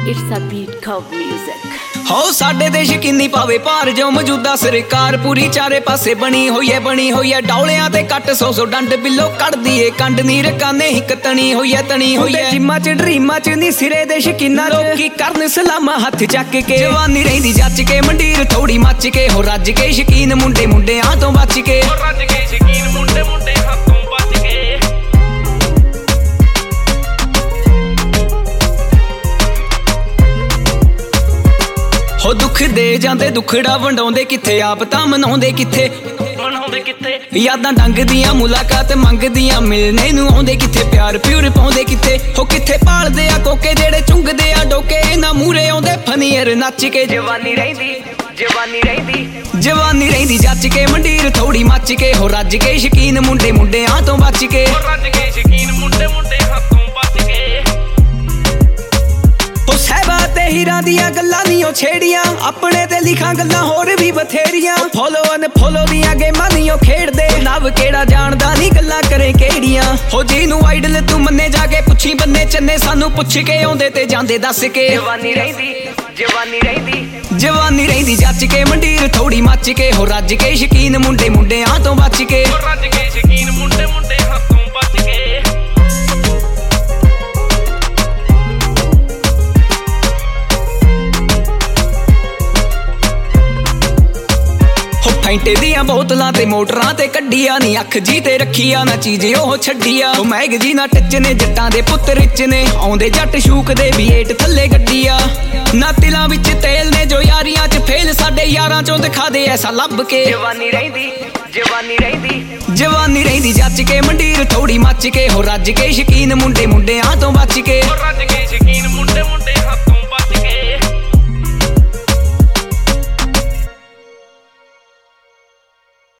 It's a beat called music. हो साडे देश किन्नी पावे भार जो मौजूदा सरकार पूरी चारे पासे बनी होई है डौलियां ते कट सौ डंड बिलो कड़दी ए कंड नीर काने हिक तनी होई है जिम्मा च ड्रीमा च नी सिरे देश किन्ना लोकी करन सलामा हथ चक के जवानी रहिंदी जच के मंडीर थोड़ी मच के हो रज के शकीन मुंडे मुंडे आ तो बच के रज के शकीन मुंडे मुंडे हाथों बच के हो दुख दे जांदे दुखड़ा वंडाउंदे किथे आप तां मनाउंदे किथे यादां डंगदियां मुलाकात मंगदियां मिलने नूं आउंदे किथे प्यार प्यूर पाउंदे किथे हो किथे पालदे आ कोके जेड़े चुंगदे आ डोके इन्हां मूरे आउंदे फनीर नच के जवानी रहिंदी जच के मंडीर थोड़ी मच के हो रज के शकीन मुंडे मुंडे आ तो बच के रज के शकीन मुंडे मुंडे हाथों बच के सहबा ते हीरां दियां गल्लां नी ओ छेड़ियां अपने ते लिखां गल्लां होर भी बथेरियां फॉलो अनफॉलो दियां गेमां नी ओ खेड़दे लव केड़ा जानदा नी गल्लां करे केड़ियां हो जीनू आइडल तू मन्ने जाके पुछी बन्ने चन्ने सानू पुछ के आउंदे ते जांदे दस के जवानी रहिंदी जच के मंडीर थोड़ी मच के हो रज के शकीन मुंडे मुंडे आ तो बच के रज के शकीन मुंडे मुंडे हाथों बच के फैंटे दियां बोतलां ते मोटरां ते कड्डियां नी अख जी ते रखिया ना चीज़ ओह छड्डिया ओ मैग जी ना टच ने जट्टां दे पुत्त रिच ने आउंदे जट शूक दे बीएट थल्ले गड्डिया ना तिलां विच तेल ने जो यारियां च फेल साडे यारां चों दिखा दे ऐसा लब के जवानी रहिंदी जच के मंडीर थोड़ी मच के हो रज के शकीन मुंडे मुंडे आ तो बच के